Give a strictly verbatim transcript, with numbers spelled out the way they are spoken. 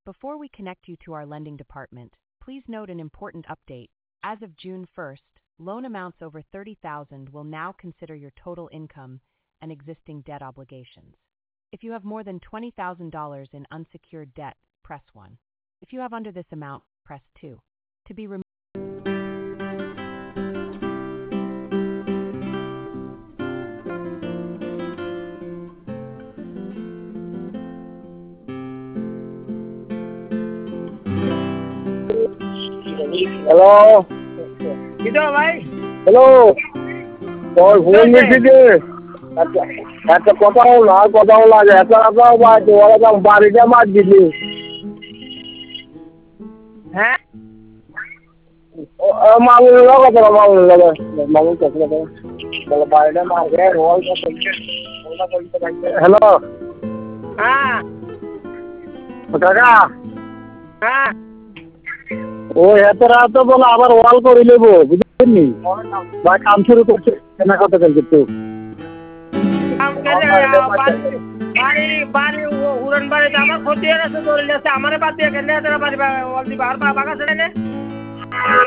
Before we connect you to our lending department, please note an important update. As of June first, loan amounts over thirty thousand dollars will now consider your total income and existing debt obligations. If you have more than twenty thousand dollars in unsecured debt, press one. If you have under this amount, press two. To be removed. Hello কিটো ভাই hello তোর phone দিচ্ছি আচ্ছা একটা কথা হলো আর কথা হলো আগে একটা কথা বাদ ওরা তো বাড়িটা বাদ দিলি হ্যাঁ মামুনের কথা মামুনের কথা মামুন কথা বলো বাড়িটা মারবে রোল হ্যালো হ্যাঁ কাকা হ্যাঁ ও এত রাত বলে আবার ওয়াল করে নেবো বুঝলি বা কাম শুরু করছে কেনা কথা কিন্তু বাড়ি বাড়ি উড়ান বাড়িতে আমার ক্ষতি হয়ে গেছে ধরে আমার বাদ দিয়ে কেন বাড়ি বাগা ছেড়ে